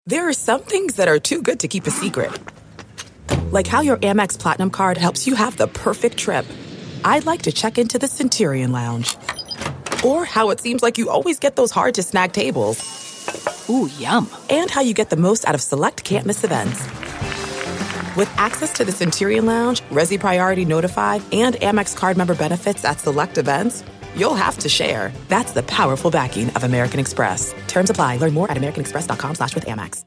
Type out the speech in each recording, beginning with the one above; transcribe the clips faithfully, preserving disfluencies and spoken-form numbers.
There are some things that are too good to keep a secret. Like how your Amex Platinum card helps you have the perfect trip. I'd like to check into the Centurion Lounge. Or how it seems like you always get those hard-to-snag tables. Ooh, yum. And how you get the most out of select can't-miss events. With access to the Centurion Lounge, Resi Priority Notified, and Amex card member benefits at select events, you'll have to share. That's the powerful backing of American Express. Terms apply. Learn more at americanexpress.com slash with Amex.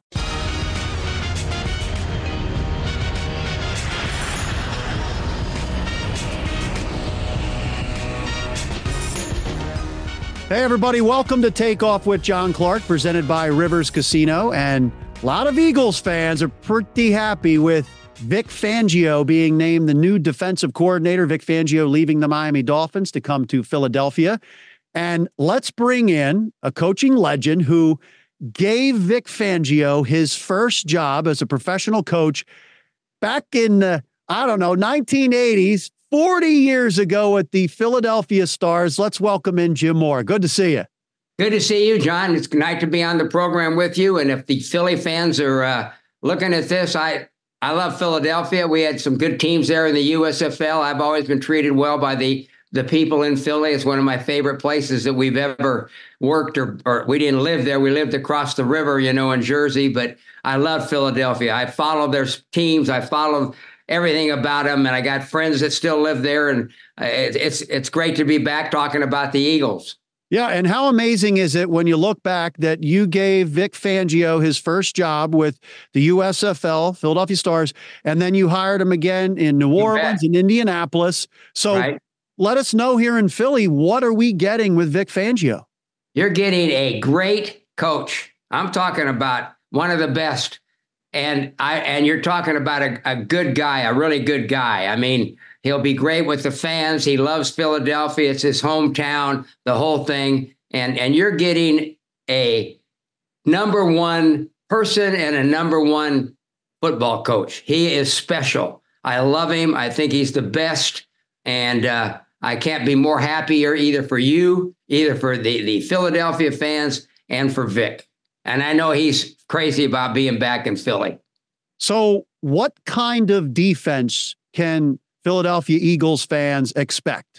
Hey, everybody. Welcome to Take Off with John Clark, presented by Rivers Casino. And a lot of Eagles fans are pretty happy with Vic Fangio being named the new defensive coordinator. Vic Fangio leaving the Miami Dolphins to come to Philadelphia. And let's bring in a coaching legend who gave Vic Fangio his first job as a professional coach back in the, I don't know, nineteen eighties, forty years ago at the Philadelphia Stars. Let's welcome in Jim Mora. Good to see you. Good to see you, John. It's nice to be on the program with you. And if the Philly fans are uh, looking at this, I I love Philadelphia. We had some good teams there in the U S F L. I've always been treated well by the the people in Philly. It's one of my favorite places that we've ever worked, or, or we didn't live there. We lived across the river, you know, in Jersey. But I love Philadelphia. I follow their teams. I follow everything about them. And I got friends that still live there. And it, it's it's great to be back talking about the Eagles. Yeah, and how amazing is it when you look back that you gave Vic Fangio his first job with the U S F L, Philadelphia Stars, and then you hired him again in New Orleans and Indianapolis. So right. Let us know here in Philly, what are we getting with Vic Fangio? You're getting a great coach. I'm talking about one of the best. And I and you're talking about a, a good guy, a really good guy. I mean, he'll be great with the fans. He loves Philadelphia. It's his hometown, the whole thing. And, and you're getting a number one person and a number one football coach. He is special. I love him. I think he's the best. And uh, I can't be more happier either for you, either for the, the Philadelphia fans and for Vic. And I know he's crazy about being back in Philly. So what kind of defense can Philadelphia Eagles fans expect?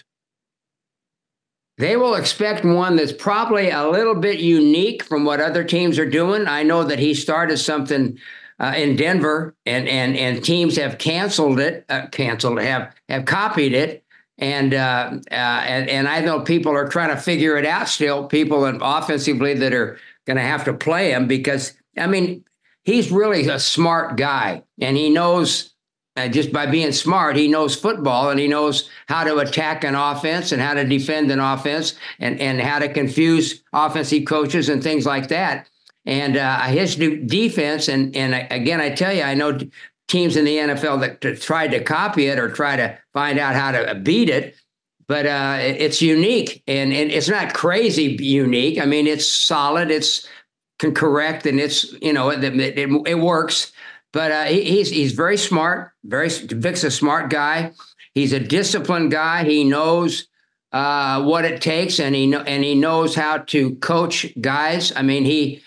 They will expect one that's probably a little bit unique from what other teams are doing. I know that he started something uh, in Denver, and and and teams have canceled it, uh, canceled have have copied it, and uh, uh, and and I know people are trying to figure it out still. People offensively that are going to have to play him because I mean he's really a smart guy, and he knows. Uh, just by being smart, he knows football, and he knows how to attack an offense and how to defend an offense and, and how to confuse offensive coaches and things like that. And uh, his defense, and, and again, I tell you, I know teams in the N F L that t- tried to copy it or try to find out how to beat it, but uh, it's unique, and, and it's not crazy unique. I mean, it's solid, it's correct, and it's, you know, it, it, it works. But uh, he, he's he's very smart. Very Vic's a smart guy. He's a disciplined guy. He knows uh, what it takes, and he know, and he knows how to coach guys. I mean, he.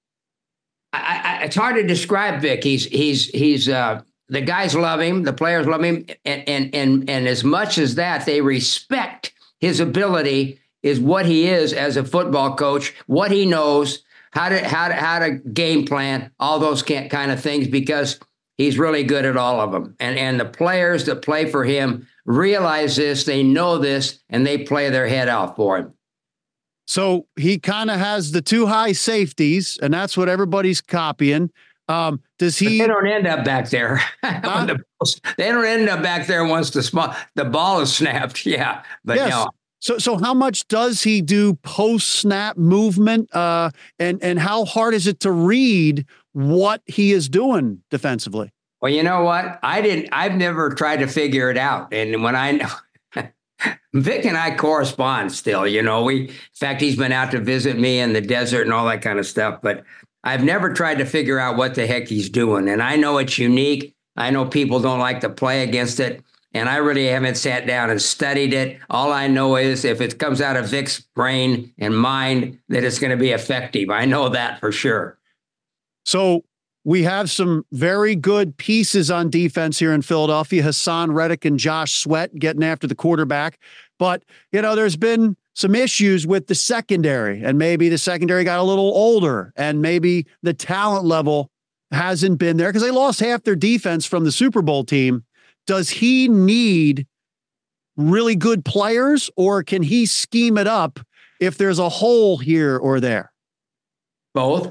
I, I, it's hard to describe Vic. He's he's he's uh, the guys love him. The players love him, and and and and as much as that, they respect his ability. Is what he is as a football coach. What he knows. How to how to how to game plan, all those kind of things, because he's really good at all of them. And and the players that play for him realize this, they know this, and they play their head off for him. So he kind of has the two high safeties, and that's what everybody's copying. Um, does he? But they don't end up back there. Huh? the, they don't end up back there once the small the ball is snapped. Yeah, but yes. no. So, so how much does he do post-snap movement, uh, and and how hard is it to read what he is doing defensively? Well, you know what? I didn't. I've never tried to figure it out. And when I know Vic and I correspond still, you know, we in fact he's been out to visit me in the desert and all that kind of stuff. But I've never tried to figure out what the heck he's doing. And I know it's unique. I know people don't like to play against it. And I really haven't sat down and studied it. All I know is if it comes out of Vic's brain and mind, that it's going to be effective. I know that for sure. So we have some very good pieces on defense here in Philadelphia. Hassan Reddick and Josh Sweat getting after the quarterback. But, you know, there's been some issues with the secondary, and maybe the secondary got a little older, and maybe the talent level hasn't been there because they lost half their defense from the Super Bowl team. Does he need really good players, or can he scheme it up if there's a hole here or there? Both.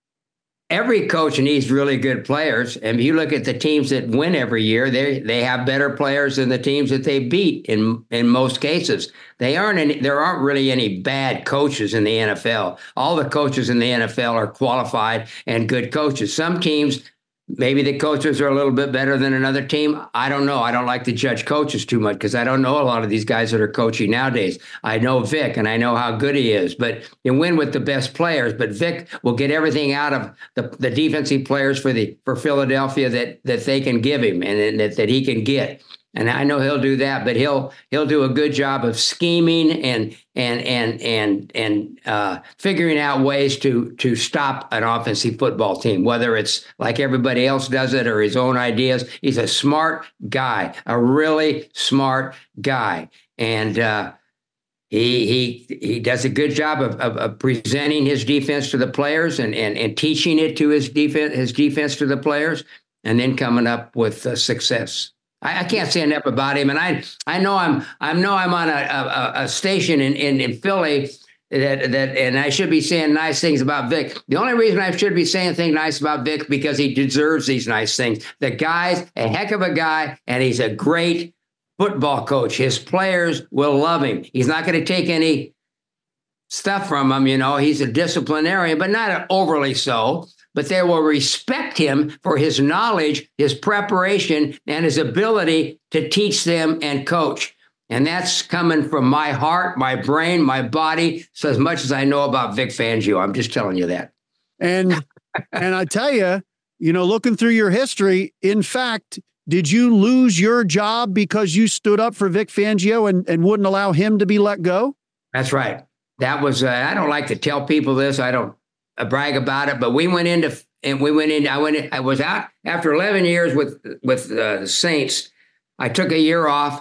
Every coach needs really good players. And if you look at the teams that win every year, they they have better players than the teams that they beat in in most cases. They aren't any, there aren't really any bad coaches in the N F L. All the coaches in the N F L are qualified and good coaches. Some teams, maybe the coaches are a little bit better than another team. I don't know. I don't like to judge coaches too much because I don't know a lot of these guys that are coaching nowadays. I know Vic and I know how good he is, but you win with the best players. But Vic will get everything out of the, the defensive players for the for Philadelphia that that they can give him and that, that he can get. And I know he'll do that, but he'll he'll do a good job of scheming and and and and and uh, figuring out ways to to stop an offensive football team, whether it's like everybody else does it or his own ideas. He's a smart guy, a really smart guy, and uh, he he he does a good job of, of, of presenting his defense to the players and and and teaching it to his defense his defense to the players, and then coming up with uh, success. I, I can't say enough about him, and I I know I'm I know I'm on a, a, a station in, in, in Philly that that and I should be saying nice things about Vic. The only reason I should be saying things nice about Vic because he deserves these nice things. The guy's a heck of a guy, and he's a great football coach. His players will love him. He's not going to take any stuff from him. You know, he's a disciplinarian, but not overly so. But they will respect him for his knowledge, his preparation, and his ability to teach them and coach. And that's coming from my heart, my brain, my body. So as much as I know about Vic Fangio, I'm just telling you that. And and I tell you, you know, looking through your history, in fact, did you lose your job because you stood up for Vic Fangio and, and wouldn't allow him to be let go? That's right. That was, uh, I don't like to tell people this. I don't uh, brag about it, but we went into, and we went in, I went, in, I was out after eleven years with, with uh, the Saints. I took a year off.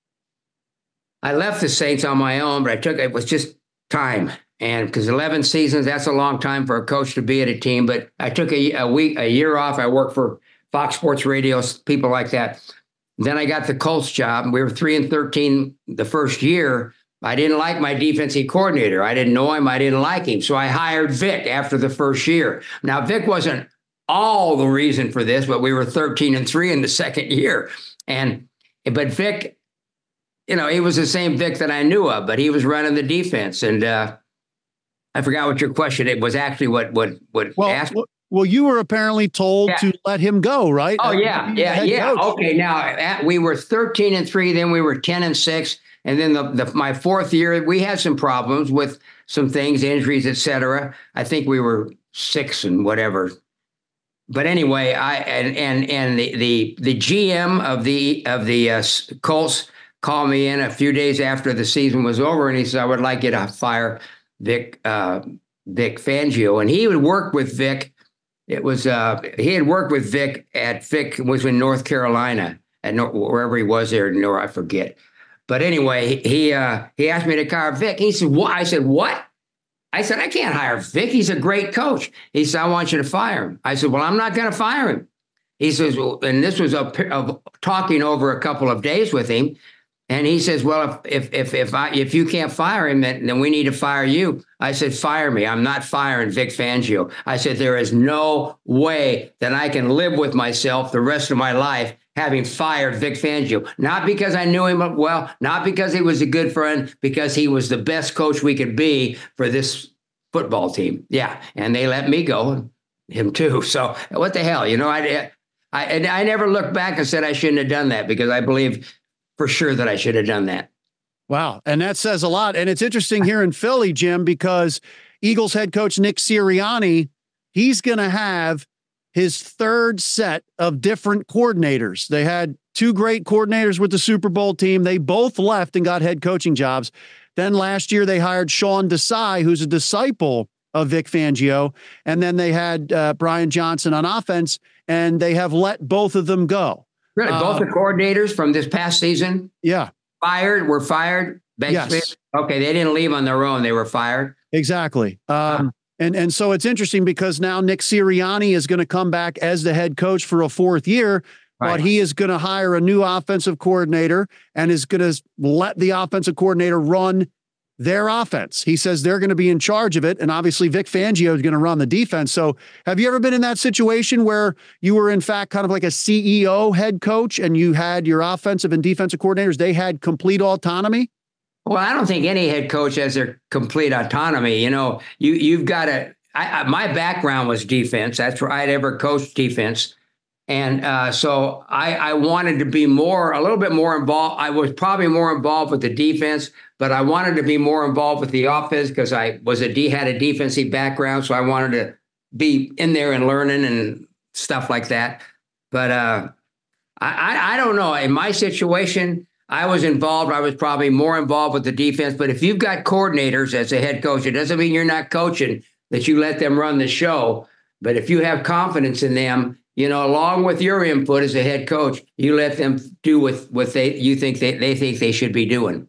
I left the Saints on my own, but I took, it was just time. And because eleven seasons, that's a long time for a coach to be at a team. But I took a, a week, a year off. I worked for Fox Sports Radio, people like that. Then I got the Colts job. We were three and thirteen the first year. I didn't like my defensive coordinator. I didn't know him. I didn't like him. So I hired Vic after the first year. Now, Vic wasn't all the reason for this, but we were thirteen and three in the second year. And, but Vic, you know, he was the same Vic that I knew of, but he was running the defense. And uh, I forgot what your question, it was actually what, what, what well, asked. Well, well, you were apparently told yeah. to let him go, right? Oh, yeah, yeah, yeah. Coach. Okay, now at, we were thirteen and three, then we were ten and six. And then the, the my fourth year, we had some problems with some things, injuries, et cetera. I think we were six and whatever. But anyway, I and and and the the, the G M of the of the uh, Colts called me in a few days after the season was over, and he said, "I would like you to fire Vic uh, Vic Fangio." And he would work with Vic. It was uh, he had worked with Vic at Vic was in North Carolina at North, wherever he was there, nor I forget. But anyway, he uh, he asked me to hire Vic. He said, "What?" I said, "What?" I said, "I can't hire Vic. He's a great coach." He said, "I want you to fire him." I said, "Well, I'm not going to fire him." He says, well, and this was a, a talking over a couple of days with him. And he says, "Well, if if if if I if you can't fire him, then, then we need to fire you." I said, "Fire me. I'm not firing Vic Fangio." I said, "There is no way that I can live with myself the rest of my life having fired Vic Fangio. Not because I knew him well, not because he was a good friend, because he was the best coach we could be for this football team." Yeah, and they let me go, him too. So what the hell, you know? I I and I never looked back and said I shouldn't have done that because I believe for sure that I should have done that. Wow. And that says a lot. And it's interesting here in Philly, Jim, because Eagles head coach Nick Sirianni, he's going to have his third set of different coordinators. They had two great coordinators with the Super Bowl team. They both left and got head coaching jobs. Then last year they hired Sean Desai, who's a disciple of Vic Fangio. And then they had uh, Brian Johnson on offense, and they have let both of them go. Really, both um, the coordinators from this past season? Yeah. Fired, were fired, basically? Yes. Okay, they didn't leave on their own. They were fired? Exactly. Um, and, and so it's interesting because now Nick Sirianni is going to come back as the head coach for a fourth year, right. But he is going to hire a new offensive coordinator and is going to let the offensive coordinator run their offense. He says they're going to be in charge of it. And obviously Vic Fangio is going to run the defense. So have you ever been in that situation where you were in fact kind of like a C E O head coach and you had your offensive and defensive coordinators, they had complete autonomy? Well, I don't think any head coach has their complete autonomy. You know, you, you've got to, I, I, my background was defense. That's where I'd ever coached defense. And uh, so I, I wanted to be more, a little bit more involved. I was probably more involved with the defense, but I wanted to be more involved with the offense because I was a D, had a defensive background. So I wanted to be in there and learning and stuff like that. But uh, I, I, I don't know. In my situation, I was involved. I was probably more involved with the defense. But if you've got coordinators as a head coach, it doesn't mean you're not coaching, that you let them run the show. But if you have confidence in them, you know, along with your input as a head coach, you let them do what, what they you think they, they think they should be doing.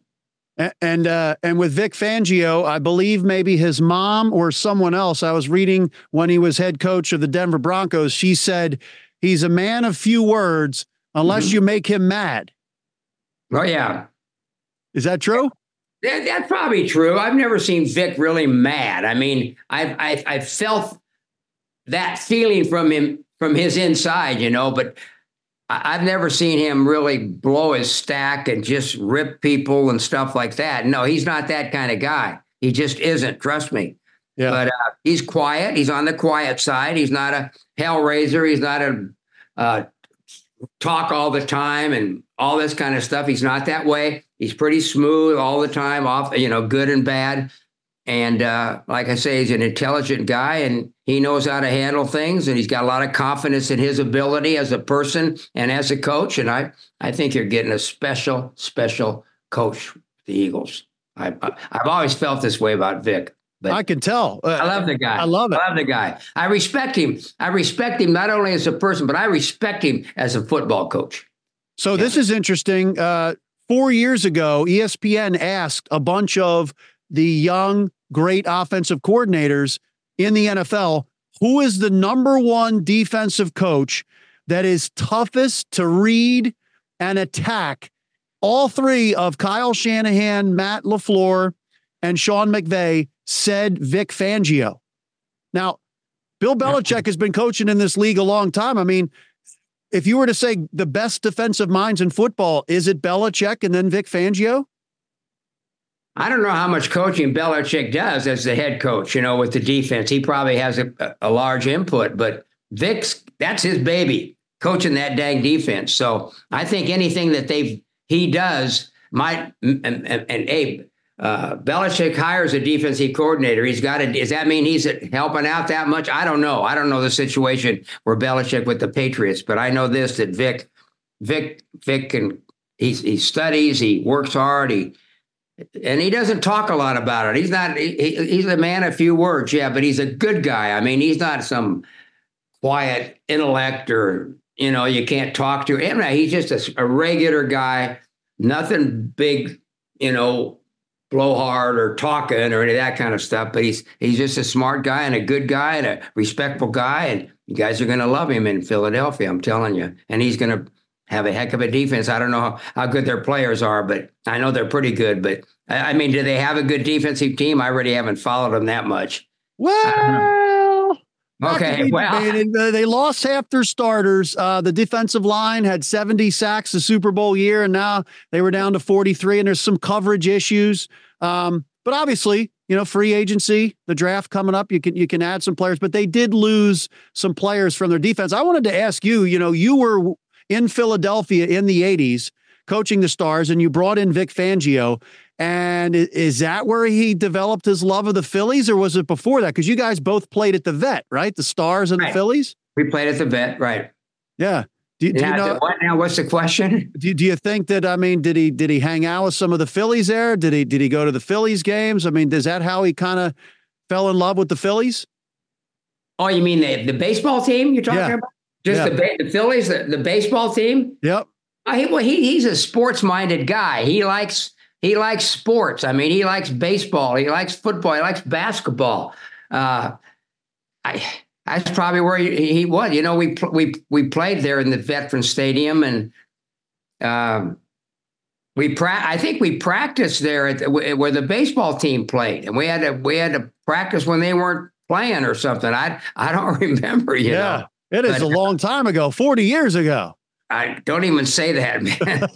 And uh, and with Vic Fangio, I believe maybe his mom or someone else, I was reading when he was head coach of the Denver Broncos, she said he's a man of few words unless mm-hmm. you make him mad. Oh, yeah. Is that true? That, that's probably true. I've never seen Vic really mad. I mean, I've, I've, I've felt that feeling from him, from his inside, you know, but I've never seen him really blow his stack and just rip people and stuff like that. No, he's not that kind of guy. He just isn't. Trust me. Yeah. But uh, he's quiet. He's on the quiet side. He's not a hellraiser. He's not a uh, talk all the time and all this kind of stuff. He's not that way. He's pretty smooth all the time, off, you know, good and bad. And uh, like I say, he's an intelligent guy and he knows how to handle things. And he's got a lot of confidence in his ability as a person and as a coach. And I, I think you're getting a special, special coach for the Eagles. I, I, I've always felt this way about Vic. But I can tell. Uh, I love the guy. I love it. I love the guy. I respect him. I respect him not only as a person, but I respect him as a football coach. So yeah. This is interesting. Uh, four years ago, E S P N asked a bunch of the young, great offensive coordinators in the N F L, who is the number one defensive coach that is toughest to read and attack? All three of Kyle Shanahan, Matt LaFleur, and Sean McVay said Vic Fangio. Now, Bill Belichick has been coaching in this league a long time. I mean, if you were to say the best defensive minds in football, is it Belichick and then Vic Fangio? I don't know how much coaching Belichick does as the head coach, you know, with the defense. He probably has a, a large input, but Vic's, that's his baby, coaching that dang defense. So I think anything that they've he does might, and, and, and Abe, uh, Belichick hires a defensive coordinator. He's got to, does that mean he's helping out that much? I don't know. I don't know the situation where Belichick with the Patriots, but I know this, that Vic, Vic, Vic can, he, he studies, he works hard, he, and he doesn't talk a lot about it. He's not, he, he's a man of few words. Yeah, but he's a good guy. I mean, he's not some quiet intellect or, you know, you can't talk to him. He's just a, a regular guy, nothing big, you know, blowhard or talking or any of that kind of stuff. But he's he's just a smart guy and a good guy and a respectful guy. And you guys are going to love him in Philadelphia, I'm telling you. And he's going to have a heck of a defense. I don't know how, how good their players are, but I know they're pretty good. But I, I mean, do they have a good defensive team? I really haven't followed them that much. Well, okay. Well, they lost half their starters. Uh, the defensive line had seventy sacks the Super Bowl year, and now they were down to forty-three, and there's some coverage issues. Um, but obviously, you know, free agency, the draft coming up, you can, you can add some players, but they did lose some players from their defense. I wanted to ask you, you know, you were in Philadelphia in the eighties coaching the Stars, and you brought in Vic Fangio. And is that where he developed his love of the Phillies, or was it before that? Because you guys both played at the Vet, right? The Stars and right. the Phillies? We played at the Vet, right. Yeah. Do, do now, you know, what now? What's the question? Do, do you think that, I mean, did he did he hang out with some of the Phillies there? Did he did he go to the Phillies games? I mean, is that how he kind of fell in love with the Phillies? Oh, you mean the, the baseball team you're talking Yeah. about? Just Yeah. the, the Phillies, the, the baseball team? Yep. I, well, he, he's a sports-minded guy. He likes he likes sports. I mean, he likes baseball. He likes football. He likes basketball. Uh, I that's probably where he, he was. You know, we we we played there in the Veterans Stadium, and um, we pra- I think we practiced there at the, where the baseball team played, and we had to we had to practice when they weren't playing or something. I I don't remember. You yeah. know, It is but, a long time ago, forty years ago. I don't even say that, man.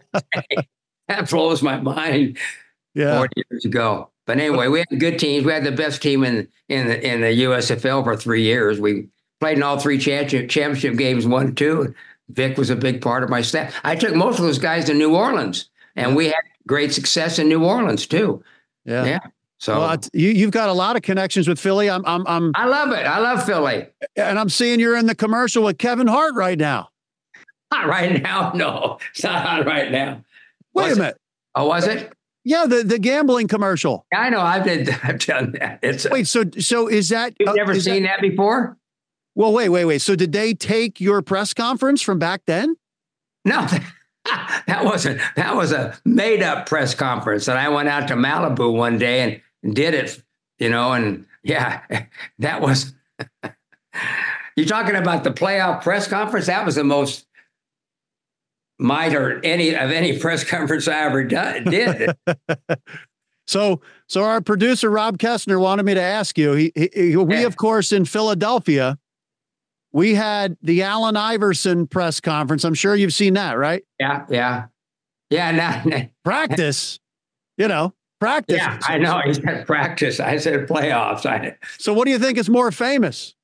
That blows my mind. Yeah. forty years ago. But anyway, we had good teams. We had the best team in in the, in the U S F L for three years. We played in all three championship championship games, one and two. Vic was a big part of my staff. I took most of those guys to New Orleans, and yeah. we had great success in New Orleans too. Yeah. Yeah. So well, you you've got a lot of connections with Philly. I'm I'm I'm I love it. I love Philly. And I'm seeing you're in the commercial with Kevin Hart right now. Not right now. No, it's not on right now. Wait Was a minute. It? Oh, was it? Yeah, the, the gambling commercial. I know. I've been, I've done that. It's a, Wait, so so is that you've uh, never is seen that, that before? Well, wait, wait, wait. So did they take your press conference from back then? No, that wasn't. That was a made up press conference, and I went out to Malibu one day and did it. You know, and yeah, that was. You're talking about the playoff press conference? That was the most might or any of any press conference I ever done, did. so, so our producer Rob Kessner wanted me to ask you. He, he we Yeah. of course in Philadelphia, we had the Allen Iverson press conference. I'm sure you've seen that, right? Yeah, yeah, yeah. Now, Practice, you know, practice. yeah, I know. He said practice. I said playoffs. I, So, what do you think is more famous?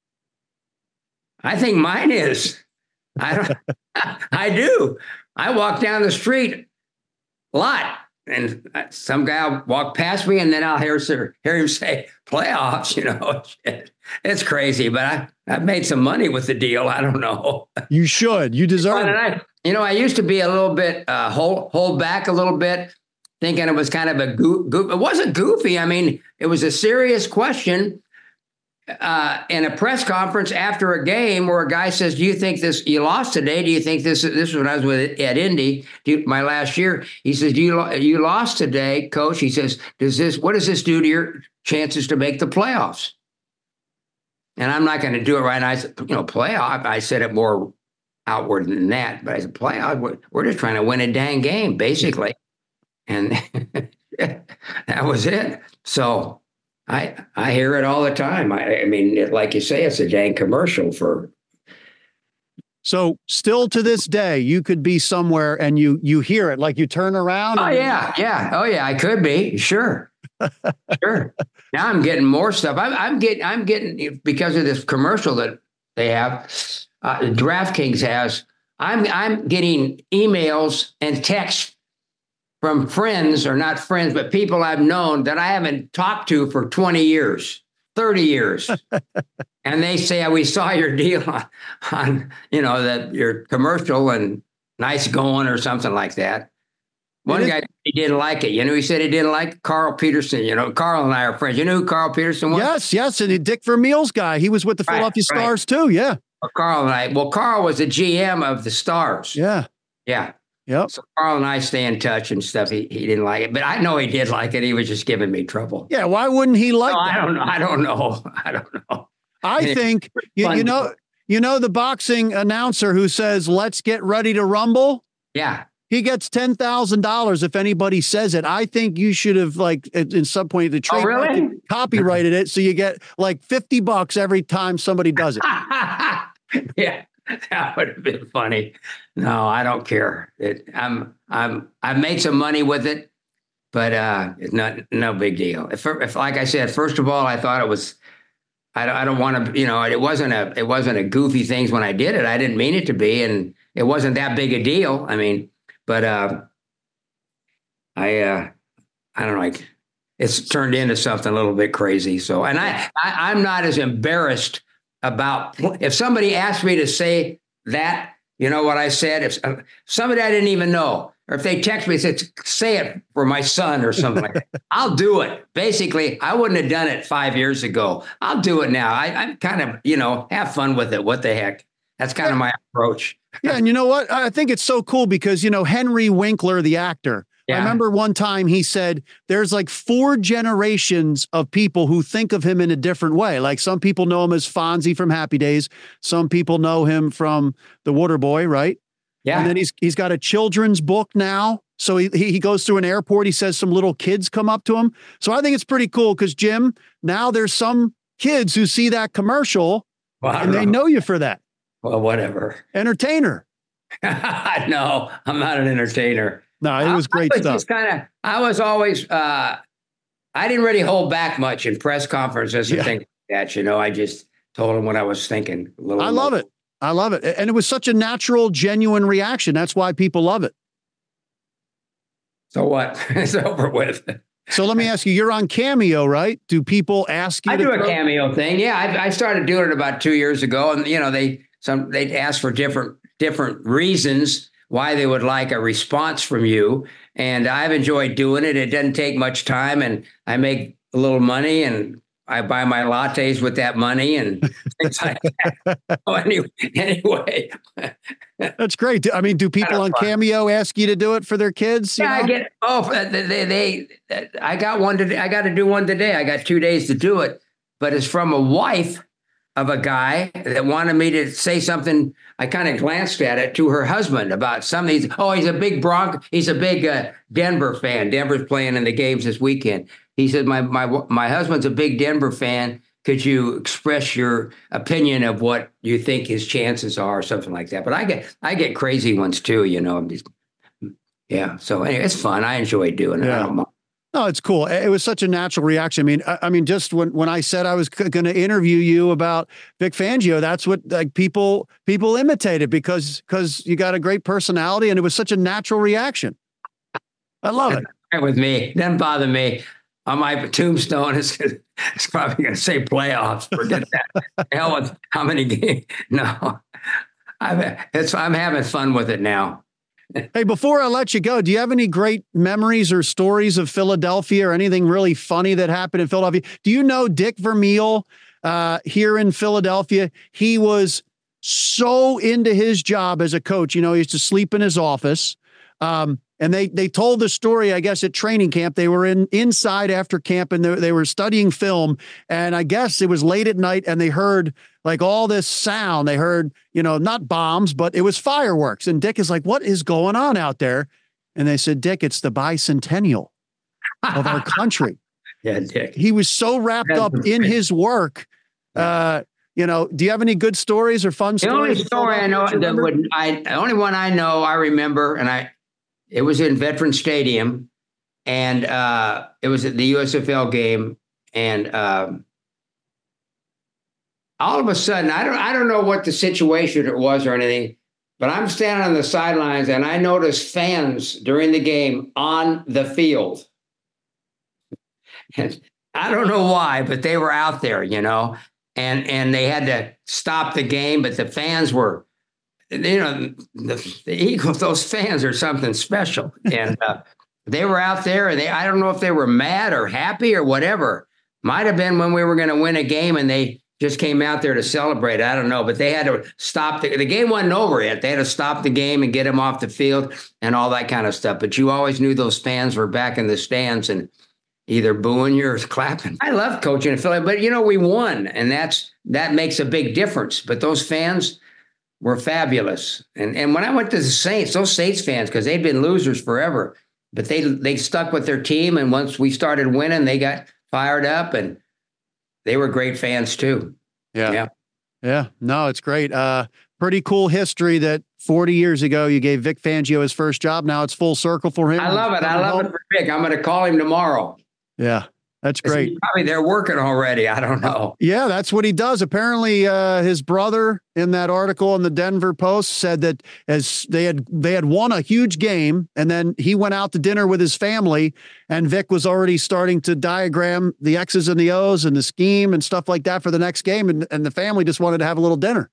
I think mine is. I don't. I do. I walk down the street a lot, and some guy will walk past me, and then I'll hear hear him say playoffs. You know, it's crazy, but I I've made some money with the deal. I don't know. You should. You deserve it. I, you know, I used to be a little bit uh, hold hold back a little bit, thinking it was kind of a goof. goof. It wasn't goofy. I mean, it was a serious question. Uh, in a press conference after a game where a guy says, do you think this, you lost today? Do you think this, this is when I was with at Indy, do, my last year. He says, do you, you lost today, coach? He says, does this, what does this do to your chances to make the playoffs? And I'm not going to do it right now. I said, you know, playoff. I said it more outward than that, but I said, playoff, we're, we're just trying to win a dang game, basically. And that was it. So, I I hear it all the time. I, I mean, it, like you say, it's a dang commercial for. So still to this day, you could be somewhere and you you hear it, like you turn around. Oh and- yeah, yeah, oh yeah, I could be sure, sure. Now I'm getting more stuff. I'm I'm getting I'm getting because of this commercial that they have. Uh, DraftKings has. I'm I'm getting emails and texts from friends, or not friends, but people I've known that I haven't talked to for twenty years, thirty years. And they say, we saw your deal on, on, you know, that your commercial and nice going or something like that. One guy, he didn't like it. You know, he said he didn't like Carl Peterson. You know, Carl and I are friends. You know who Carl Peterson was? Yes, yes. And Dick Vermeil's guy. He was with the Right, Philadelphia right. Stars too. Yeah. Well, Carl and I, well, Carl was the G M of the Stars. Yeah. Yeah. Yep. So Carl and I stay in touch and stuff. He he didn't like it, but I know he did like it. He was just giving me trouble. Yeah. Why wouldn't he like No, that? I don't know. I don't know. I don't know. I think you, you know, you know, the boxing announcer who says, let's get ready to rumble. Yeah. He gets ten thousand dollars if anybody says it. I think you should have, like, at, in some point, the Oh, really? trademark it, copyrighted it. So you get like fifty bucks every time somebody does it. Yeah, that would have been funny. No, I don't care. It, I'm, I'm, I've made some money with it, but uh, it's not, no big deal. If, if, like I said, first of all, I thought it was, I don't, I don't want to, you know, it wasn't a, it wasn't a goofy thing when I did it. I didn't mean it to be, and it wasn't that big a deal. I mean, but uh, I, uh, I don't know, like, it's turned into something a little bit crazy. So, and I, I I'm not as embarrassed about, if somebody asked me to say that, you know what I said, if uh, somebody I didn't even know, or if they text me, say, say it for my son or something like that, I'll do it. Basically, I wouldn't have done it five years ago. I'll do it now. I, I'm kind of, you know, have fun with it. What the heck? That's kind of my approach. Yeah. And you know what? I think it's so cool because, you know, Henry Winkler, the actor, yeah. I remember one time he said there's like four generations of people who think of him in a different way. Like some people know him as Fonzie from Happy Days. Some people know him from The Waterboy, right? Yeah. And then he's he's got a children's book now. So he he goes through an airport. He says some little kids come up to him. So I think it's pretty cool because, Jim, now there's some kids who see that commercial well, and they know. know you for that. Well, whatever. Entertainer. No, I'm not an entertainer. No, it was great I was stuff. Just kind of, I was always, uh, I didn't really hold back much in press conferences and yeah. things like that. You know, I just told them what I was thinking. A little I love it. I love it. And it was such a natural, genuine reaction. That's why people love it. So what? It's over with. So let me ask you, you're on Cameo, right? Do people ask you? I to do a go? Cameo thing. Yeah. I, I started doing it about two years ago. And, you know, they, some, they'd ask for different, different reasons why they would like a response from you. And I've enjoyed doing it. It doesn't take much time and I make a little money and I buy my lattes with that money and things like that. Oh, anyway, anyway. That's great. I mean, do people on Cameo ask you to do it for their kids? Yeah, know? I get, oh, they, they, they, I got one today. I got to do one today. I got two days to do it, but it's from a wife of a guy that wanted me to say something. I kind of glanced at it to her husband about something. He's, oh, he's a big Bronco. He's a big uh, Denver fan. Denver's playing in the games this weekend. He said, my, my, my husband's a big Denver fan. Could you express your opinion of what you think his chances are or something like that? But I get, I get crazy ones too, you know, just, yeah. So anyway, it's fun. I enjoy doing it. Yeah. I don't mind. No, it's cool. It was such a natural reaction. I mean, I, I mean, just when, when I said I was c- going to interview you about Vic Fangio, that's what like people people imitated because because you got a great personality and it was such a natural reaction. I love it. Right with me, doesn't bother me. On my tombstone, it's, it's probably going to say playoffs. Forget that. Hell with how many games? No, I'm it's I'm having fun with it now. Hey, before I let you go, do you have any great memories or stories of Philadelphia or anything really funny that happened in Philadelphia? Do you know Dick Vermeil uh, here in Philadelphia? He was so into his job as a coach. You know, he used to sleep in his office. Um, and they they told the story, I guess, at training camp. They were in inside after camp and they, they were studying film. And I guess it was late at night and they heard like all this sound. They heard, you know, not bombs, but it was fireworks. And Dick is like, what is going on out there? And they said, Dick, it's the bicentennial of our country. Yeah, Dick. He was so wrapped That's up in his work. Uh, you know, do you have any good stories or fun the stories? The only story I know, that would, I, the only one I know, I remember, and I, it was in Veterans Stadium, and uh, it was at the U S F L game, and um, all of a sudden, I don't, I don't know what the situation it was or anything, but I'm standing on the sidelines, and I noticed fans during the game on the field. And I don't know why, but they were out there, you know, and and they had to stop the game, but the fans were. You know, the, the Eagles, those fans are something special. And uh, they were out there and they, I don't know if they were mad or happy or whatever. Might have been when we were going to win a game and they just came out there to celebrate. I don't know, but they had to stop. The, the game wasn't over yet. They had to stop the game and get them off the field and all that kind of stuff. But you always knew those fans were back in the stands and either booing you or clapping. I love coaching in Philly, but, you know, we won. And that's that makes a big difference. But those fans were fabulous. And and when I went to the Saints, those Saints fans, because they'd been losers forever, but they they stuck with their team. And once we started winning, they got fired up and they were great fans too. Yeah. Yeah. Yeah. No, it's great. Uh, pretty cool history that forty years ago, you gave Vic Fangio his first job. Now it's full circle for him. I love it. I love home. it for Vic. I'm going to call him tomorrow. Yeah. That's great. Probably they're working already. I don't know. Yeah, that's what he does. Apparently, uh, his brother in that article in the Denver Post said that as they had they had won a huge game, and then he went out to dinner with his family, and Vic was already starting to diagram the X's and the O's and the scheme and stuff like that for the next game, and, and the family just wanted to have a little dinner.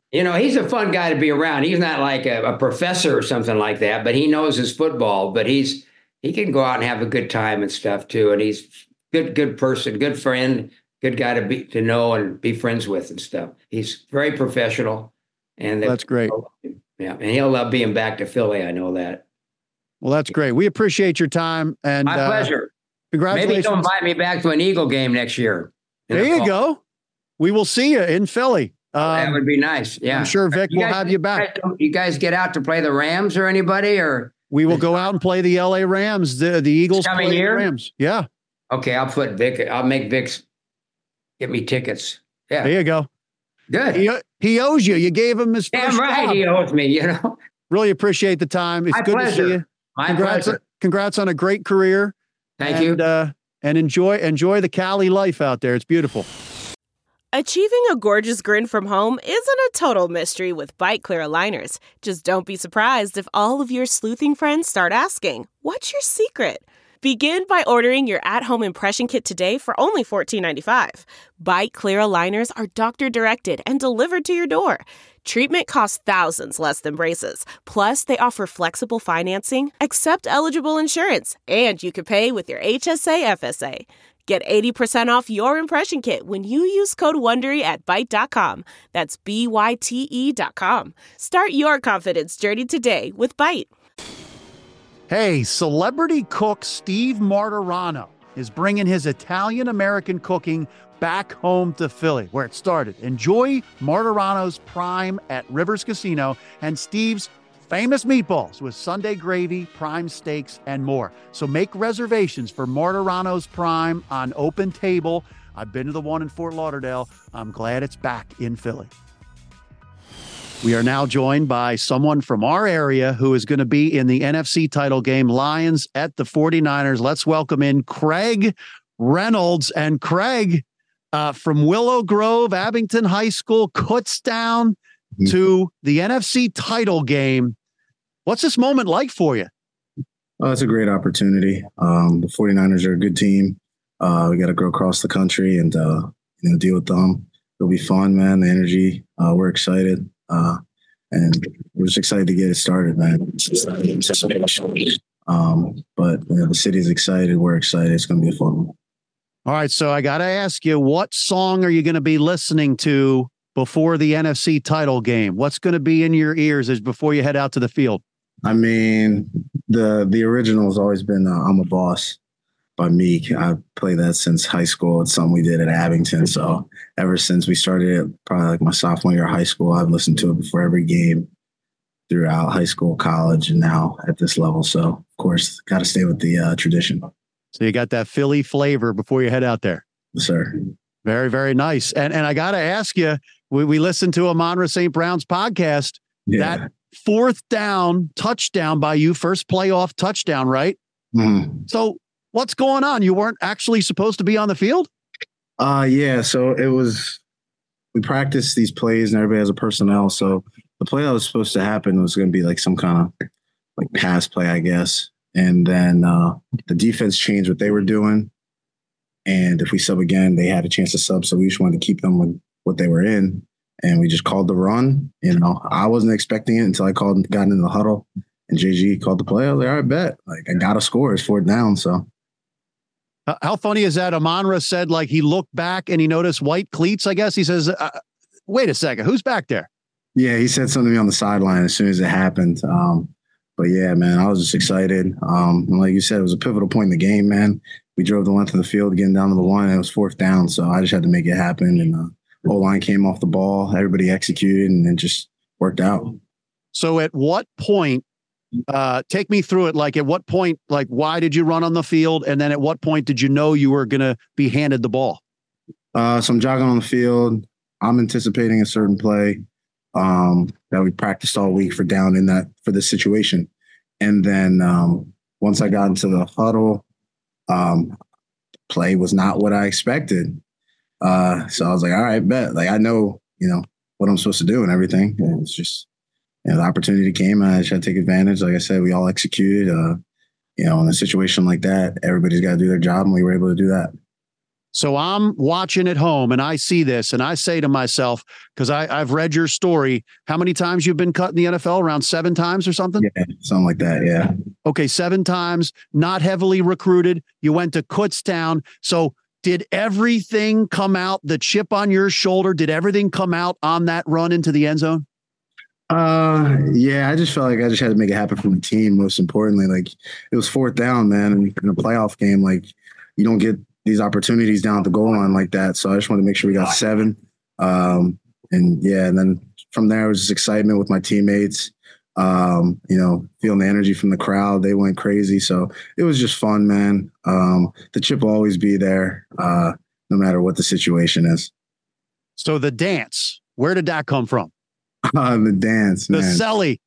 You know, he's a fun guy to be around. He's not like a, a professor or something like that, but he knows his football. But he's he can go out and have a good time and stuff too. And he's good, good person, good friend, good guy to be to know and be friends with and stuff. He's very professional, and That's great. Yeah, and he'll love being back to Philly. I know that. Well, that's great. We appreciate your time, and my pleasure. Uh, congratulations. Maybe he'll invite me back to an Eagle game next year. There you go. We will see you in Philly. Um, that would be nice. Yeah, I'm sure Vic will have you back. You guys get out to play the Rams or anybody, or we will go out and play the L A Rams. The the Eagles coming play year? the Rams. Yeah. Okay, I'll put Vic. I'll make Vic's get me tickets. Yeah. There you go. Good. He, he owes you. You gave him his Damn first right, job. he owes me. You know. Really appreciate the time. It's My good pleasure. to see you. My congrats, pleasure. Congrats on a great career. Thank and, you. Uh, and enjoy enjoy the Cali life out there. It's beautiful. Achieving a gorgeous grin from home isn't a total mystery with Bite Clear aligners. Just don't be surprised if all of your sleuthing friends start asking, "What's your secret?" Begin by ordering your at-home impression kit today for only fourteen ninety-five. Bite Clear aligners are doctor-directed and delivered to your door. Treatment costs thousands less than braces. Plus, they offer flexible financing, accept eligible insurance, and you can pay with your H S A F S A. Get eighty percent off your impression kit when you use code WONDERY at Byte dot com. That's B Y T E dot com. Start your confidence journey today with Byte. Hey, celebrity cook Steve Martirano is bringing his Italian-American cooking back home to Philly, where it started. Enjoy Martirano's Prime at Rivers Casino and Steve's famous meatballs with Sunday gravy, prime steaks, and more. So make reservations for Martirano's Prime on Open Table. I've been to the one in Fort Lauderdale. I'm glad it's back in Philly. We are now joined by someone from our area who is going to be in the N F C title game, Lions at the forty-niners. Let's welcome in Craig Reynolds. And Craig, uh, from Willow Grove, Abington High School, Kutztown mm-hmm. to the N F C title game. What's this moment like for you? Oh, it's a great opportunity. Um, the forty-niners are a good team. Uh, we got to go across the country and uh, you know, deal with them. It'll be fun, man. The energy. Uh, we're excited. Uh, and we're just excited to get it started, man. Um, but you know, the city's excited. We're excited. It's going to be a fun one. All right. So I got to ask you, what song are you going to be listening to before the N F C title game? What's going to be in your ears as before you head out to the field? I mean, the the original has always been uh, I'm a Boss by Meek. I played that since high school. It's something we did at Abington. So ever since we started it, probably like my sophomore year of high school, I've listened to it before every game throughout high school, college, and now at this level. So, of course, got to stay with the uh, tradition. So you got that Philly flavor before you head out there. Yes, sir. Very, very nice. And and I got to ask you, we, we listened to Amon-Ra Saint Brown's podcast. Yeah. That fourth down touchdown by you, first playoff touchdown, right? Mm-hmm. So what's going on? You weren't actually supposed to be on the field? Uh, yeah. So it was, we practiced these plays and everybody has a personnel. So the play that was supposed to happen was going to be like some kind of like pass play, I guess. And then uh, the defense changed what they were doing. And if we sub again, they had a chance to sub. So we just wanted to keep them with what they were in. And we just called the run. You know, I wasn't expecting it until I called, got into the huddle, and J G called the play. I was like, all right, bet. Like, I got to score. It's fourth down. So, how funny is that? Amon-Ra said, like, he looked back and he noticed white cleats. I guess he says, uh, "Wait a second, who's back there?" Yeah, he said something to me on the sideline as soon as it happened. Um, but yeah, man, I was just excited. Um, and like you said, it was a pivotal point in the game, man. We drove the length of the field, getting down to the one, and it was fourth down. So I just had to make it happen, and uh, O-line came off the ball. Everybody executed, and it just worked out. So at what point, uh, take me through it. Like at what point, like why did you run on the field? And then at what point did you know you were going to be handed the ball? Uh, so I'm jogging on the field. I'm anticipating a certain play um, that we practiced all week for down in that, for this situation. And then um, once I got into the huddle, um, play was not what I expected. Uh, so I was like, all right, bet. Like, I know, you know, what I'm supposed to do and everything. And it's just, you know, the opportunity came and I just had to take advantage. Like I said, we all executed, uh, you know, in a situation like that, everybody's got to do their job and we were able to do that. So I'm watching at home and I see this and I say to myself, because I've read your story, how many times you've been cut in the N F L? Around seven times or something? Yeah, something like that. Yeah. Okay. Seven times, not heavily recruited. You went to Kutztown. So did everything come out, the chip on your shoulder? Did everything come out on that run into the end zone? Uh, yeah, I just felt like I just had to make it happen for the team. Most importantly, like it was fourth down, man, and in a playoff game, like you don't get these opportunities down at the goal line like that. So I just wanted to make sure we got seven. Um, and yeah, and then from there it was just excitement with my teammates. Um, you know, feeling the energy from the crowd. They went crazy. So it was just fun, man. Um, the chip will always be there, uh, no matter what the situation is. So the dance, where did that come from? Uh, the dance, man. The celly.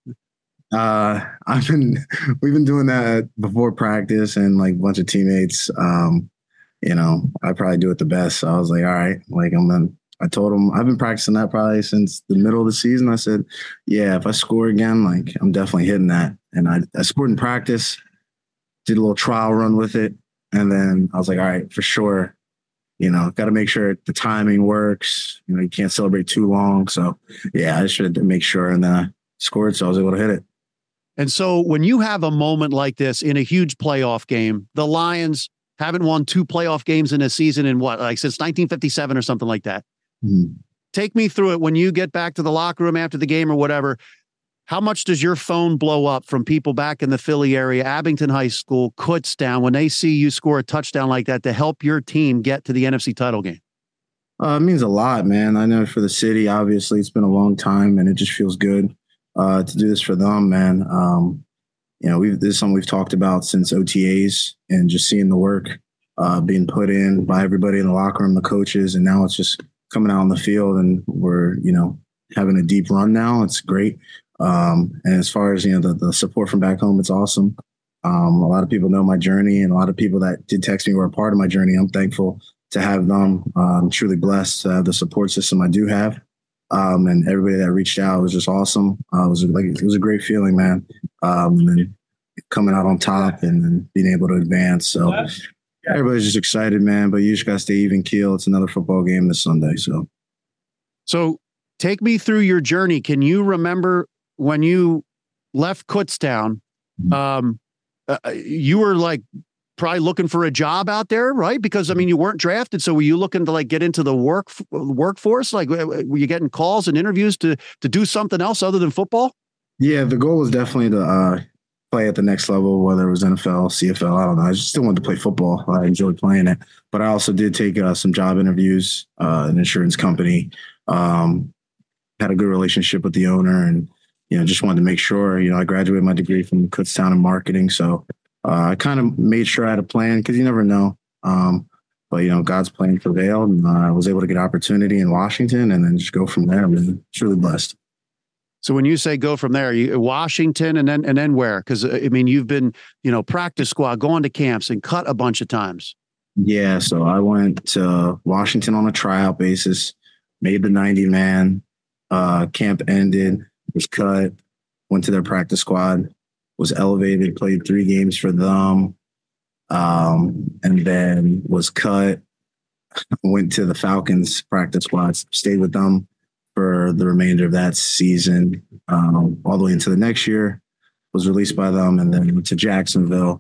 Uh, I've been, we've been doing that before practice and like a bunch of teammates. Um, you know, I probably do it the best. So I was like, all right, like I'm gonna, I told him I've been practicing that probably since the middle of the season. I said, yeah, if I score again, like I'm definitely hitting that. And I, I scored in practice, did a little trial run with it. And then I was like, all right, for sure. You know, got to make sure the timing works. You know, you can't celebrate too long. So yeah, I just had to make sure. And then I scored. So I was able to hit it. And so when you have a moment like this in a huge playoff game, the Lions haven't won two playoff games in a season in what, like since nineteen fifty-seven or something like that. Mm-hmm. Take me through it. When you get back to the locker room after the game or whatever, how much does your phone blow up from people back in the Philly area, Abington High School, Kutztown, when they see you score a touchdown like that to help your team get to the N F C title game? Uh, it means a lot, man. I know for the city, obviously it's been a long time and it just feels good uh, to do this for them, man. Um, you know, we've, this is something we've talked about since O T As and just seeing the work uh, being put in by everybody in the locker room, the coaches, and now it's just coming out on the field and we're, you know, having a deep run now. It's great. Um, and as far as, you know, the, the support from back home, it's awesome. Um, a lot of people know my journey and a lot of people that did text me were a part of my journey. I'm thankful to have them. Uh, I'm truly blessed to have the support system I do have. Um, and everybody that reached out was just awesome. Uh, it was like, it was a great feeling, man. Um, and then coming out on top and, and being able to advance. So everybody's just excited, man, but you just got to stay even keel. It's another football game this Sunday. So, so take me through your journey. Can you remember when you left Kutztown, um, uh, you were like probably looking for a job out there, right? Because I mean, you weren't drafted. So were you looking to like get into the work workforce? Like, were you getting calls and interviews to, to do something else other than football? Yeah, the goal was definitely to uh, play at the next level, whether it was N F L, C F L, I don't know. I just still wanted to play football. I enjoyed playing it, but I also did take uh, some job interviews, uh, an insurance company, um, had a good relationship with the owner and, you know, just wanted to make sure, you know, I graduated my degree from Kutztown in marketing. So uh, I kind of made sure I had a plan because you never know. Um, but, you know, God's plan prevailed and uh, I was able to get opportunity in Washington and then just go from there. I'm truly blessed. So when you say go from there, you Washington and then and then where? Because, I mean, you've been, you know, practice squad, going to camps and cut a bunch of times. Yeah. So I went to Washington on a tryout basis, made the ninety man, uh, camp ended, was cut, went to their practice squad, was elevated, played three games for them, um, and then was cut, went to the Falcons practice squad, stayed with them for the remainder of that season, um, all the way into the next year, was released by them, and then went to Jacksonville,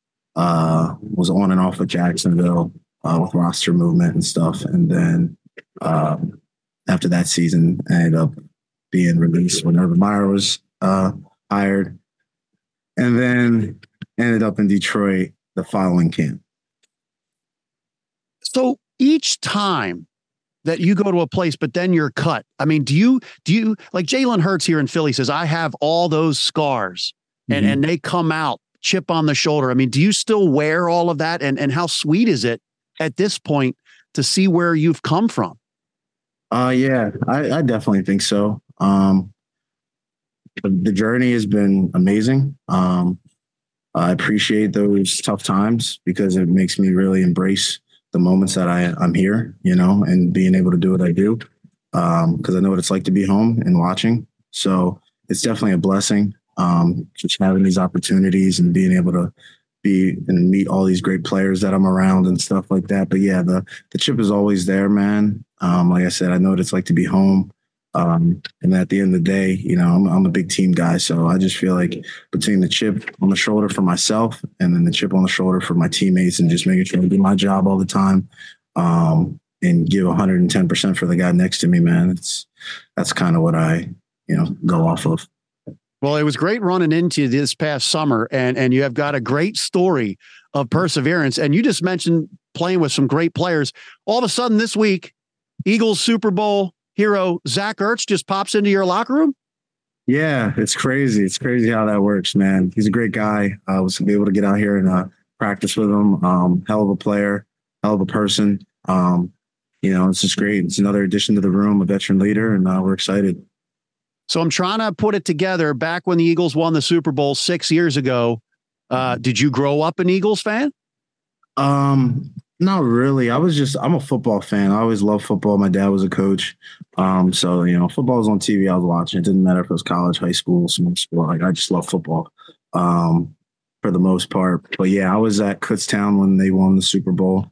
uh, was on and off with Jacksonville uh, with roster movement and stuff. And then um, after that season, I ended up being released when Urban Meyer was uh, hired, and then ended up in Detroit the following camp. So each time that you go to a place, but then you're cut. I mean, do you, do you like Jalen Hurts here in Philly says, I have all those scars and, mm-hmm. and they come out, chip on the shoulder. I mean, do you still wear all of that? And, and how sweet is it at this point to see where you've come from? Uh, yeah, I, I definitely think so. Um, the, the journey has been amazing. Um, I appreciate those tough times because it makes me really embrace the moments that I, I'm here, you know, and being able to do what I do, um, because I know what it's like to be home and watching. So it's definitely a blessing, um, just having these opportunities and being able to be and meet all these great players that I'm around and stuff like that. But yeah, the the chip is always there, man. Um, like I said, I know what it's like to be home. Um, and at the end of the day, you know, I'm, I'm a big team guy. So I just feel like between the chip on the shoulder for myself and then the chip on the shoulder for my teammates and just making sure I do my job all the time, um, and give one hundred ten percent for the guy next to me, man, it's, that's kind of what I, you know, go off of. Well, it was great running into you this past summer, and, and you have got a great story of perseverance. And you just mentioned playing with some great players. All of a sudden this week, Eagles Super Bowl hero Zach Ertz just pops into your locker room? Yeah, it's crazy. It's crazy how that works, man. He's a great guy. I was able to get out here and uh, practice with him. Um, hell of a player, hell of a person. Um, you know, it's just great. It's another addition to the room, a veteran leader, and uh, we're excited. So I'm trying to put it together. Back when the Eagles won the Super Bowl six years ago, uh, did you grow up an Eagles fan? Um, not really. I was just, I'm a football fan. I always loved football. My dad was a coach. Um, so, you know, football was on T V. I was watching. It didn't matter if it was college, high school, small school. Like, I just love football um, for the most part. But yeah, I was at Kutztown when they won the Super Bowl.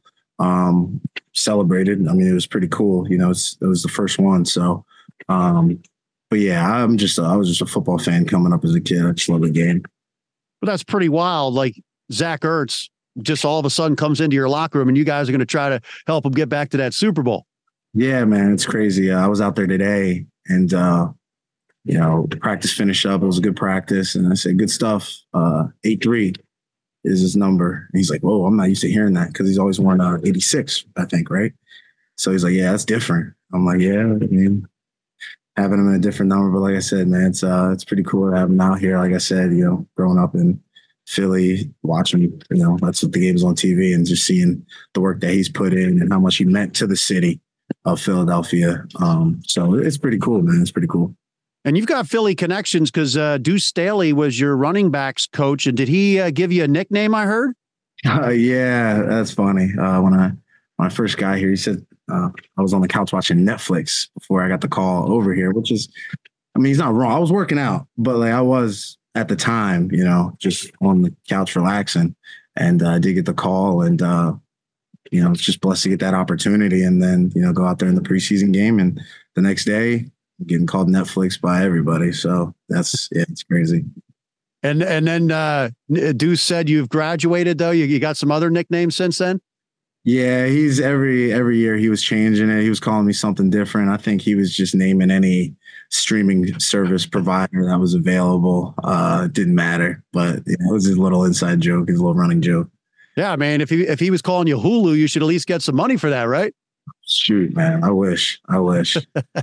Um, celebrated. I mean, it was pretty cool. You know, it's, it was the first one. So, um, but yeah, I'm just, I was just a football fan coming up as a kid. I just love the game. But that's pretty wild. Like Zach Ertz just all of a sudden comes into your locker room and you guys are going to try to help him get back to that Super Bowl. Yeah, man, it's crazy. Uh, I was out there today and, uh, you know, the practice finished up. It was a good practice. And I said, good stuff. Uh, eight three is his number. And he's like, whoa, I'm not used to hearing that because he's always worn uh, eighty-six, I think, right? So he's like, yeah, that's different. I'm like, yeah, I mean, having him in a different number. But like I said, man, it's uh, it's pretty cool to have him out here. Like I said, you know, growing up in Philly, watching, you know, that's what the game's on T V and just seeing the work that he's put in and how much he meant to the city of Philadelphia. Um, so it's pretty cool, man. It's pretty cool. And you've got Philly connections because uh, Deuce Staley was your running backs coach. And did he uh, give you a nickname, I heard? Uh, yeah, that's funny. Uh, when I when I first got here, he said uh, I was on the couch watching Netflix before I got the call over here, which is, I mean, he's not wrong. I was working out, but like I was at the time, you know, just on the couch relaxing, and I uh, did get the call, and uh, you know, it's just blessed to get that opportunity, and then you know, go out there in the preseason game, and the next day getting called Netflix by everybody. So that's yeah, it's crazy. And and then uh, Deuce said you've graduated though. You, you got some other nicknames since then? Yeah, he's every every year he was changing it. He was calling me something different. I think he was just naming any streaming service provider that was available. Uh, it didn't matter, but you know, it was his little inside joke, his little running joke. Yeah, man. If he if he was calling you Hulu, you should at least get some money for that, right? Shoot, man. I wish. I wish.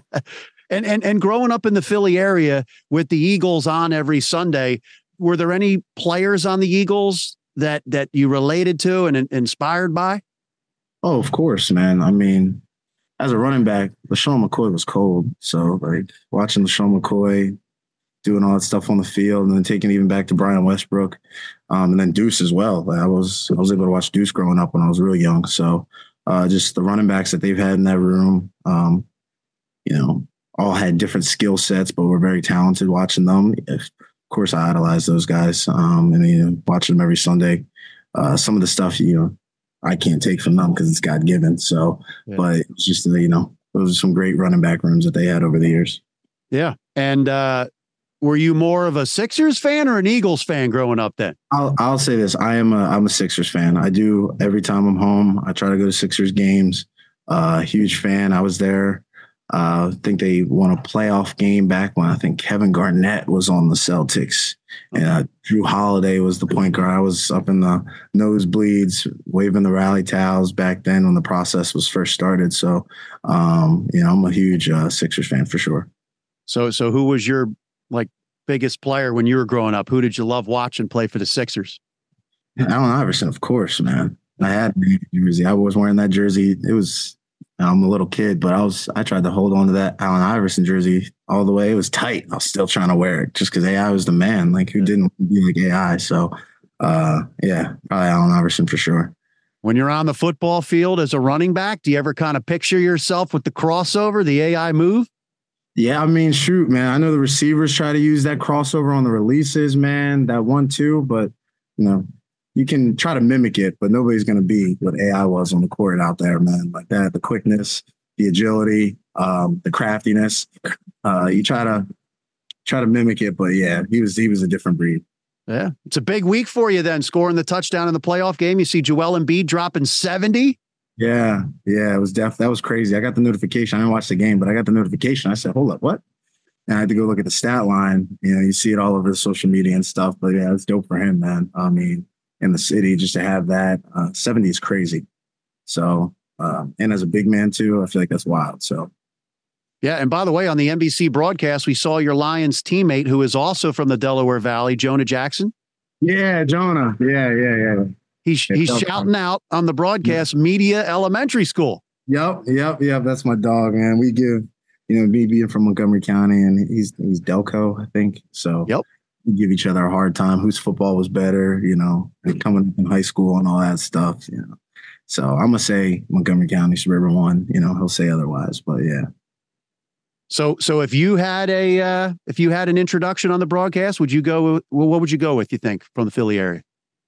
and and and growing up in the Philly area with the Eagles on every Sunday, were there any players on the Eagles that that you related to and, and inspired by? Oh, of course, man. I mean, as a running back, LeSean McCoy was cold. So, like, watching LeSean McCoy doing all that stuff on the field and then taking it even back to Brian Westbrook, um, and then Deuce as well. Like, I was I was able to watch Deuce growing up when I was real young. So, uh, just the running backs that they've had in that room, um, you know, all had different skill sets, but were very talented watching them. If, of course, I idolize those guys, um, and, you know, watching them every Sunday. Uh, some of the stuff, you know, I can't take from them because it's God given. So, yeah. But it was just, you know, those are some great running back rooms that they had over the years. Yeah. And uh, were you more of a Sixers fan or an Eagles fan growing up then? I'll, I'll say this. I am a, I'm a Sixers fan. I do every time I'm home. I try to go to Sixers games. Uh, huge fan. I was there. Uh, I think they won a playoff game back when I think Kevin Garnett was on the Celtics. And uh, Drew Holiday was the point guard. I was up in the nosebleeds, waving the rally towels back then when the process was first started. So, um, you know, I'm a huge uh, Sixers fan for sure. So, so who was your like biggest player when you were growing up? Who did you love watching play for the Sixers? Allen Iverson, of course, man. I had a jersey. I was wearing that jersey. It was. I'm a little kid, but I was, I tried to hold on to that Allen Iverson jersey all the way. It was tight. I was still trying to wear it just because A I was the man. Like, who didn't be like A I? So, uh, yeah, probably Allen Iverson for sure. When you're on the football field as a running back, do you ever kind of picture yourself with the crossover, the A I move? Yeah, I mean, shoot, man. I know the receivers try to use that crossover on the releases, man, that one too. But, you know, you can try to mimic it, but nobody's going to be what A I was on the court out there, man. Like that, the quickness, the agility, um, the craftiness. Uh, you try to try to mimic it, but yeah, he was he was a different breed. Yeah, it's a big week for you then, scoring the touchdown in the playoff game. You see Joel Embiid dropping seventy. Yeah, yeah, it was def. That was crazy. I got the notification. I didn't watch the game, but I got the notification. I said, "Hold up, what?" And I had to go look at the stat line. You know, you see it all over the social media and stuff. But yeah, it's dope for him, man. I mean, in the city, just to have that uh, seventy is crazy. So, um, and as a big man too, I feel like that's wild. So. Yeah, and by the way, on the N B C broadcast, we saw your Lions teammate, who is also from the Delaware Valley, Jonah Jackson. Yeah, Jonah. Yeah, yeah, yeah. He's yeah, he's shouting out on the broadcast, yeah. Media Elementary School. Yep, yep, yep. That's my dog, man. We give, you know, me being from Montgomery County, and he's he's Delco, I think. So yep, we give each other a hard time. Whose football was better, you know, and coming up in high school and all that stuff, you know. So I'm gonna say Montgomery County, Suburban One. You know, he'll say otherwise, but yeah. So, so if you had a uh, if you had an introduction on the broadcast, would you go? Well, what would you go with? You think from the Philly area?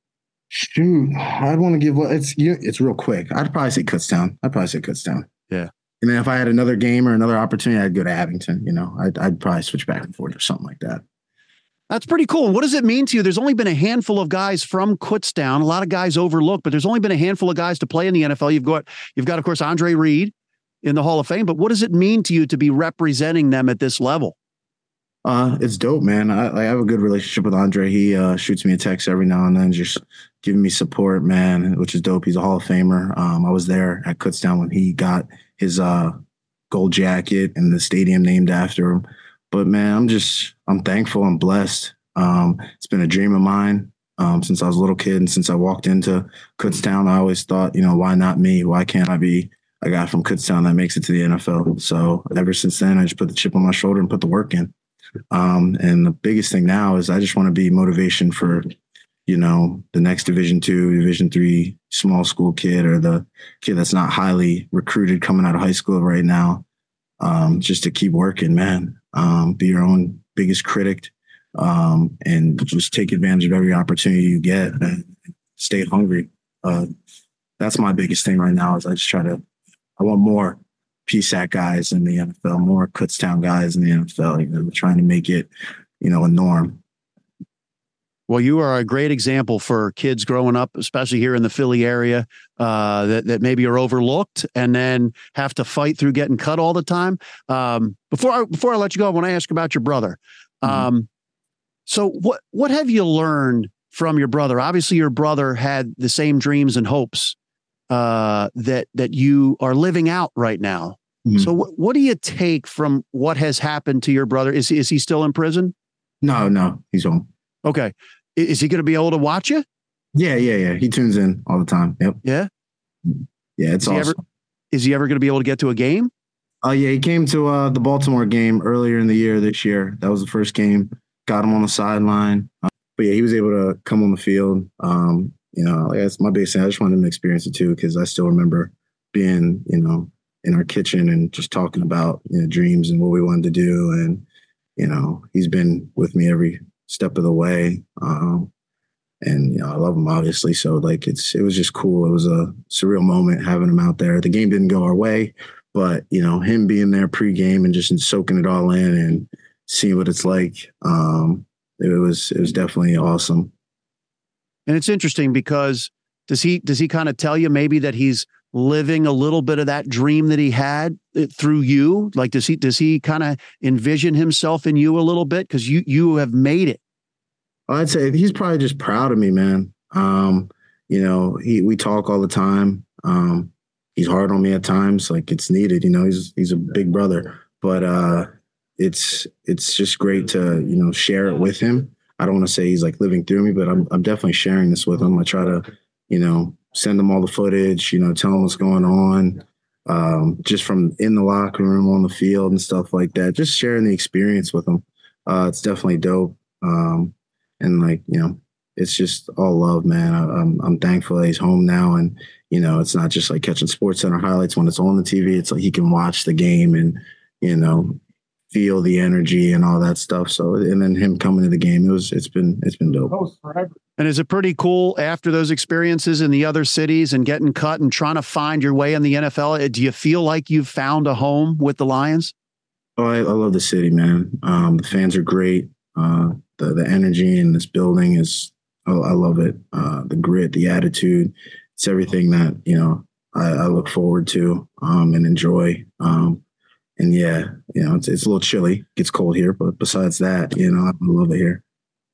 Shoot, I'd want to give. Well, it's you. It's real quick. I'd probably say Kutztown. I'd probably say Kutztown. Yeah. And then if I had another game or another opportunity, I'd go to Abington. You know, I'd I'd probably switch back and forth or something like that. That's pretty cool. What does it mean to you? There's only been a handful of guys from Kutztown. A lot of guys overlooked, but there's only been a handful of guys to play in the N F L. You've got you've got of course Andre Reed in the Hall of Fame, but what does it mean to you to be representing them at this level? Uh, it's dope, man. I, I have a good relationship with Andre. He uh, shoots me a text every now and then, just giving me support, man, which is dope. He's a Hall of Famer. Um, I was there at Kutztown when he got his uh, gold jacket and the stadium named after him. But, man, I'm just – I'm thankful. I'm blessed. Um, it's been a dream of mine um, since I was a little kid, and since I walked into Kutztown, I always thought, you know, why not me? Why can't I be a guy from Kutztown that makes it to the N F L? So ever since then, I just put the chip on my shoulder and put the work in. Um, and the biggest thing now is I just want to be motivation for, you know, the next Division two, Division three small school kid, or the kid that's not highly recruited coming out of high school right now. Um, just to keep working, man. Um, be your own biggest critic, um, and just take advantage of every opportunity you get and stay hungry. Uh, that's my biggest thing right now is I just try to, I want more P S A C guys in the N F L, more Kutztown guys in the N F L. You know, we're trying to make it, you know, a norm. Well, you are a great example for kids growing up, especially here in the Philly area, uh, that, that maybe are overlooked and then have to fight through getting cut all the time. Um, before I, before I let you go, I want to ask about your brother. Mm-hmm. Um, so what, what have you learned from your brother? Obviously your brother had the same dreams and hopes uh, that, that you are living out right now. Mm-hmm. So what, what do you take from what has happened to your brother? Is he, is he still in prison? No, no, he's home. Okay. Is he going to be able to watch you? Yeah, yeah, yeah. He tunes in all the time. Yep. Yeah. Yeah, it's is he awesome. Ever, is he ever going to be able to get to a game? Oh, uh, yeah. He came to uh, the Baltimore game earlier in the year this year. That was the first game. Got him on the sideline. Uh, but yeah, he was able to come on the field. Um, you know, like that's my biggest thing. I just wanted him to experience it too, because I still remember being, you know, in our kitchen and just talking about, you know, dreams and what we wanted to do. And, you know, he's been with me every step of the way. Um, and, you know, I love him, obviously. So, like, it's it was just cool. It was a surreal moment having him out there. The game didn't go our way, but, you know, him being there pregame and just soaking it all in and seeing what it's like, um, it was it was definitely awesome. And it's interesting because does he does he kind of tell you maybe that he's living a little bit of that dream that he had through you? Like, does he, does he kind of envision himself in you a little bit? Cause you, you have made it. I'd say he's probably just proud of me, man. Um, you know, he, we talk all the time. Um, he's hard on me at times. Like it's needed, you know, he's, he's a big brother, but, uh, it's, it's just great to, you know, share it with him. I don't want to say he's like living through me, but I'm, I'm definitely sharing this with him. I try to, you know, send them all the footage, you know, tell them what's going on, um, just from in the locker room, on the field and stuff like that. Just sharing the experience with them. Uh, it's definitely dope. Um, and like, you know, it's just all love, man. I, I'm I'm thankful that he's home now. And, you know, it's not just like catching SportsCenter highlights when it's on the T V. It's like he can watch the game and, you know, feel the energy and all that stuff. So, and then him coming to the game, it was, it's been, it's been dope. And is it pretty cool after those experiences in the other cities and getting cut and trying to find your way in the N F L? Do you feel like you've found a home with the Lions? Oh, I, I love the city, man. Um, the fans are great. Uh, the, the energy in this building is, I, I love it. Uh, the grit, the attitude, it's everything that, you know, I, I look forward to um, and enjoy. Um, And yeah, you know, it's, it's a little chilly. It gets cold here, but besides that, you know, I love it here.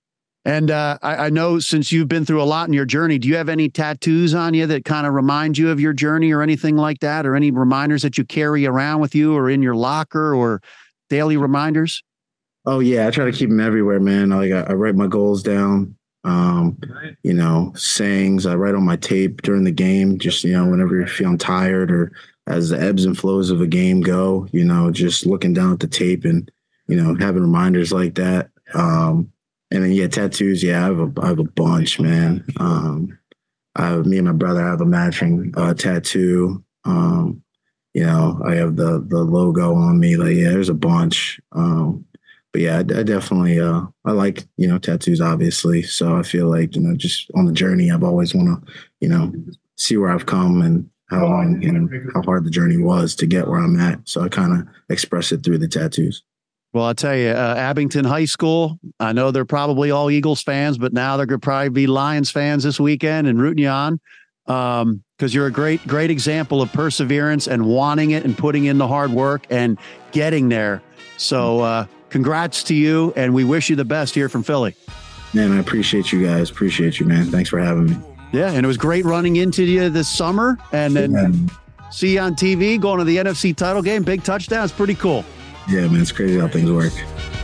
And uh, I, I know since you've been through a lot in your journey, do you have any tattoos on you that kind of remind you of your journey or anything like that? Or any reminders that you carry around with you or in your locker or daily reminders? Oh yeah. I try to keep them everywhere, man. Like I, I write my goals down, um, you know, sayings I write on my tape during the game, just, you know, whenever you're feeling tired or as the ebbs and flows of a game go, you know, just looking down at the tape and, you know, having reminders like that. Um, and then, yeah, tattoos. Yeah, I have a, I have a bunch, man. Um, I have, me and my brother have a matching uh, tattoo. Um, you know, I have the, the logo on me. Like, yeah, there's a bunch. Um, but yeah, I, I definitely, uh, I like, you know, tattoos, obviously. So I feel like, you know, just on the journey, I've always want to, you know, see where I've come and how long and how hard the journey was to get where I'm at. So I kind of express it through the tattoos. Well, I'll tell you, uh, Abington High School, I know they're probably all Eagles fans, but now they're going to probably be Lions fans this weekend and rooting you on um, because you're a great, great example of perseverance and wanting it and putting in the hard work and getting there. So uh, congrats to you, and we wish you the best here from Philly. Man, I appreciate you guys. Appreciate you, man. Thanks for having me. Yeah, and it was great running into you this summer, and then yeah. see you on T V going to the N F C title game. Big touchdown. It's pretty cool. Yeah, man, it's crazy how things work.